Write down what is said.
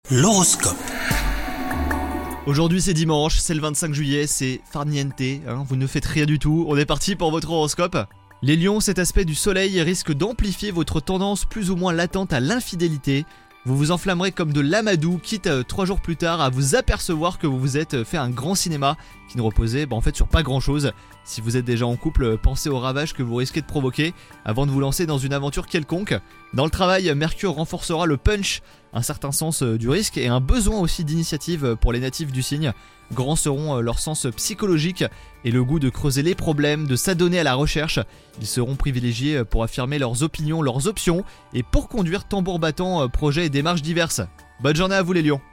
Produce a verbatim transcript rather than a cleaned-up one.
L'horoscope. Aujourd'hui c'est dimanche, c'est le vingt-cinq juillet, c'est farniente, hein, vous ne faites rien du tout, on est parti pour votre horoscope. Les lions, cet aspect du soleil risque d'amplifier votre tendance plus ou moins latente à l'infidélité. Vous vous enflammerez comme de l'amadou, quitte euh, trois jours plus tard à vous apercevoir que vous vous êtes fait un grand cinéma qui ne reposait bah, en fait sur pas grand chose. Si vous êtes déjà en couple, pensez aux ravages que vous risquez de provoquer avant de vous lancer dans une aventure quelconque. Dans le travail, Mercure renforcera le punch, un certain sens euh, du risque et un besoin aussi d'initiative pour les natifs du signe. Grands seront euh, leur sens psychologique et le goût de creuser les problèmes, de s'adonner à la recherche. Ils seront privilégiés pour affirmer leurs opinions, leurs options et pour conduire tambour battant euh, projets et démarches diverses. Bonne journée à vous les lions.